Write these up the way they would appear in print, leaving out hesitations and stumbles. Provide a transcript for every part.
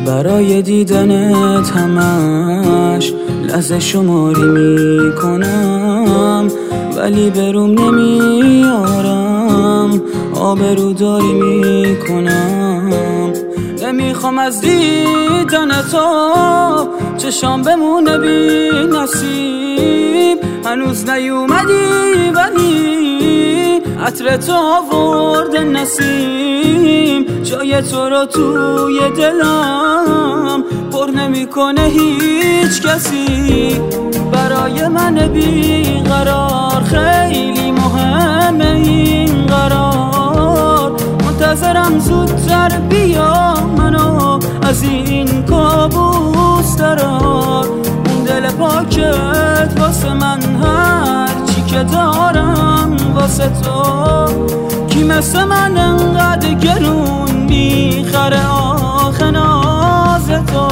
برای دیدنت همش لحظه شماری میکنم، ولی بروم نمیارم، آبروداری میکنم. نمیخوام از دیدن تو چشام بمونه بی نصیب، هنوز نیومدی ولی عطر تو آورده نسیم. جای تو رو توی دلم پر نمیکنه هیچ کسی. برای من بیقرار خیلی مهمه این قرار، منتظرم زودتر بیا منو از این کابوس درار. اون دل پاکت واسه من هر چی که دارم واسه تو، کی مثل من انقدر گرون میخره آخه ناز تو.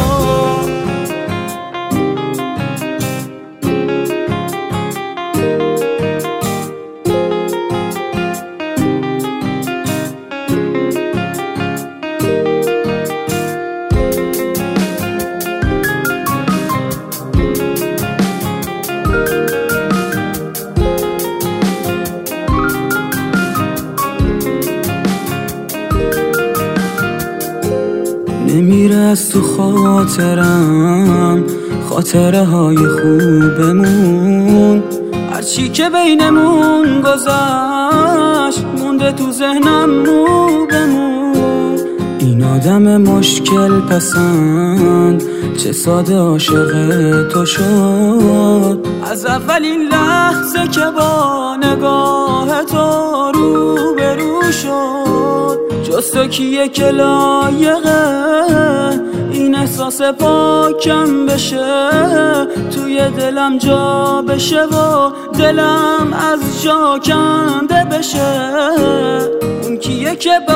نمیره از تو خاطرم خاطره های خوبمون، هرچی که بینمون گذشت مونده تو ذهنم مو بمون. این آدم مشکل پسند چه ساده عاشق تو شد، از اولین لحظه که با نگاه تو روبرو شد. جز تو کیه که لایقه این احساس پاکم بشه، توی دلم جا بشه و دلم از جا کنده بشه. اون کیه که به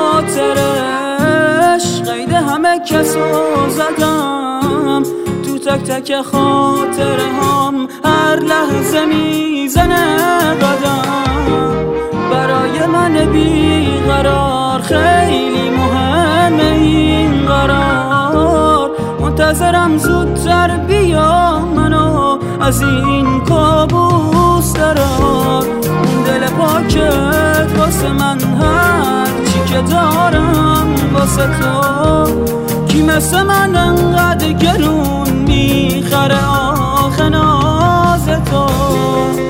خاطرش قید همه کسو زدم، تو تک تک خاطره هم هر لحظه میزنه قدم. برای من بیقرار خیلی مهمه این قرار، منتظرم زودتر بیا منو از این کابوس درار. اون دل پاکت واسه من هر چی که دارم واسه تو، کی مثل من انقدر گرون میخره آخه ناز تو.